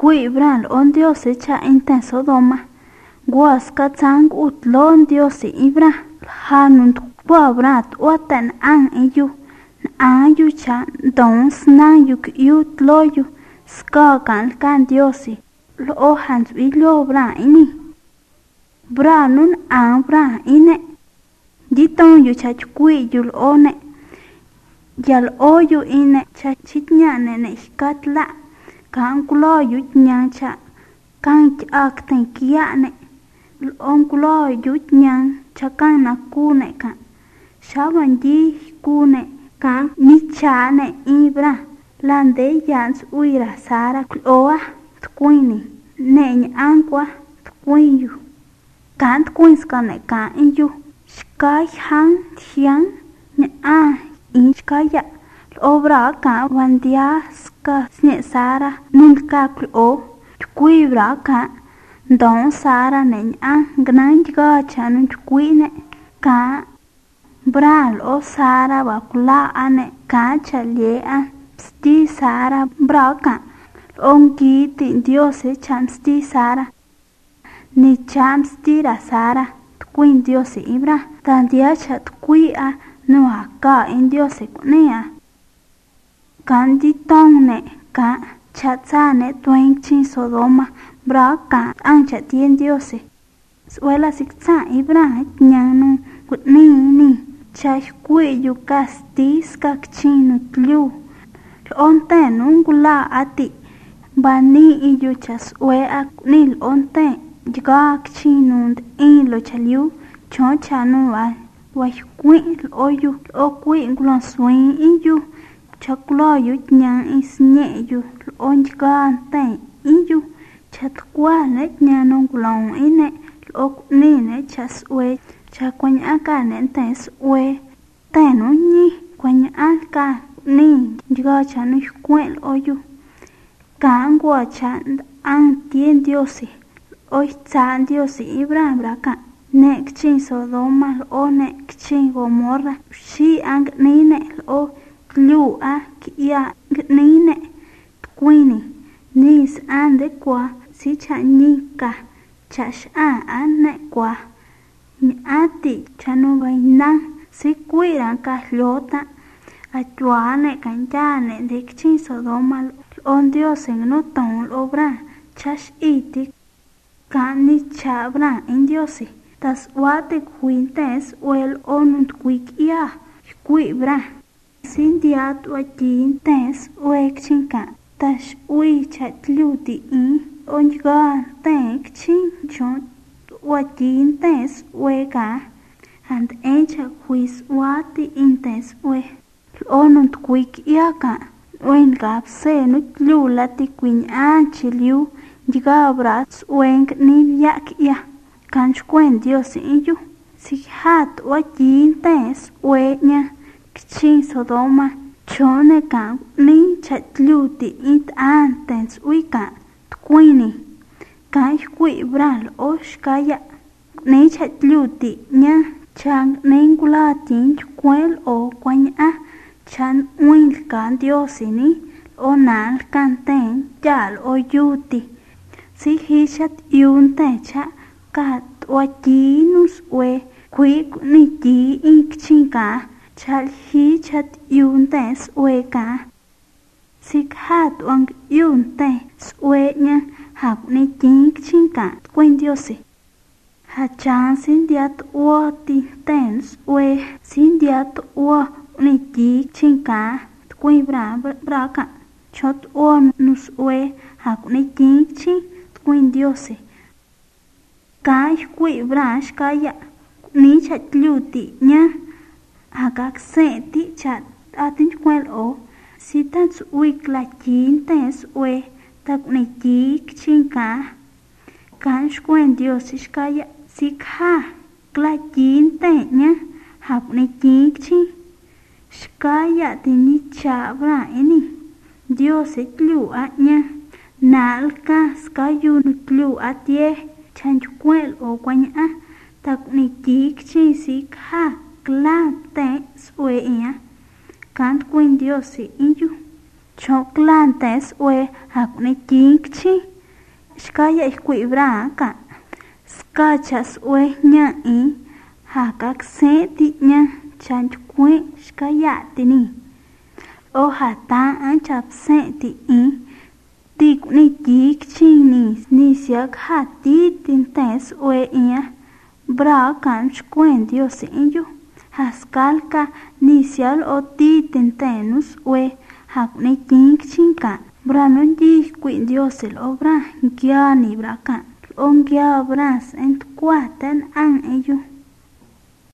Cuibran on Dios echa inten Sodoma. Guas katsang utlon Dios ibra. Hanun tuabrat watan an iyu. An yu cha don snan yuk yut loyu. Ska kan Dios. Lo hans ilo bra ini. Bra nun an bra ine. Diton yu cha chukui yul one. Yal oyu ine cha chitnya nene shkatla. Kan kulo yu nyang cha. Kan ak ten kiane. On kulo yu nyang cha kan na kune kan. Shawan di kune kan ni cha ne ibra. Lande yans uira sara kloa tkuini. Ne ankwa tkuiyu. Kan tkuins kane kan inyu. Shkai han tiang ne a in shkaya. Obra ka wandia ska sne sara nunca klo. Tkuibra ka don sara ne a gnan jiga chanun tkuine. Ka bral o sara wakula ane ka chalie a. Sti sara braka onki ti Dios cham sti sara ni cham sti ra sara tkuin Dios ibra tan dia chat kuia no aka in Dios kunea kan di tongne ka chatsa ne twen chin Sodoma braka an chat in Dios suela siksa ibra nyanu kutni ni chas kui yukasti skakchinu tlu onte nungula ati bani iyu chas we ak nil onte jiga kchinund in lo chaliu chon chanu wa kui oyu o kui ngulon swing iyu chaklo yu nyang isnye yu on jiga ante iyu chatkwa ne nyanong kulong ine o ni ne chas we chakwanya aka ne tes we tenu ni kwanya aka ni jiga chanu kwel oyu kangwa chan an tien Diosi oi chan Diosi Ibrahim braka ne kchin Sodoma o ne kchin Gomorra shi ang nine o lu a kia nine kwini nis ande kwa si chanika chash an ne kwa ni ati chanu vaina si kuiran ka lota Achuane canjane de kchin Sodoma on Dios en no ton obra chash iti kani chabra in Diosi tas wate quintes wel on quick ya quibra sin diat watin tes wekchinka tas ui chatluti in on ga tek chin chon watin tes weka and encha quiz wati intes we Onun quick yaka wen gap se no lula ti queen anchiliu digabrats wen ni yak ya kan quen Dios inyu si hat watin tes wenya kchin Sodoma chone kan ni chatluti it antens wika queenie kan qui bral oshkaya ni chatluti nya chang ningulatin kwel o kwanya chan uin kan Dios ni onal kan ten yal o yuti si hishat yun te cha kat watinus we quick ni ti ikchinka chal hichat yun tes we ka si hat wang yun te we nya hap ni ikchinka quen Dios hachan sin diat o ti tens we sin diat o ni ti chinka kui braka chot on nus we hak ni ti chin kuin Dios kai kui brash kaya ni chat luti nya agak se ti chat atin kwel o si tats week la chin tes we tak ni ti chinka kan kuin Dios kaya si kha kla chin te nya hak ni ti chin Shkaya tini chabra ini Dios etlu anya nalka skayu nutlu atie chanchuel o kwanya tak ni tikchi sikha klante swea kant kuin Dios inyu choklantes we hak ni tikchi skaya ikui bra ka skachas ue nya i ha kak se ti nya chan kue skaya tini o ha ta an chap se ti i ti ni jik chi ni siak ha ti tin tes ue ia bra kan skuen Dios inju haskal ka ni sial o ti tin tenus ue hak ni jik chinka bra non ji kuin Dios el obra gia ni bra ka on gia bras en kuaten an ello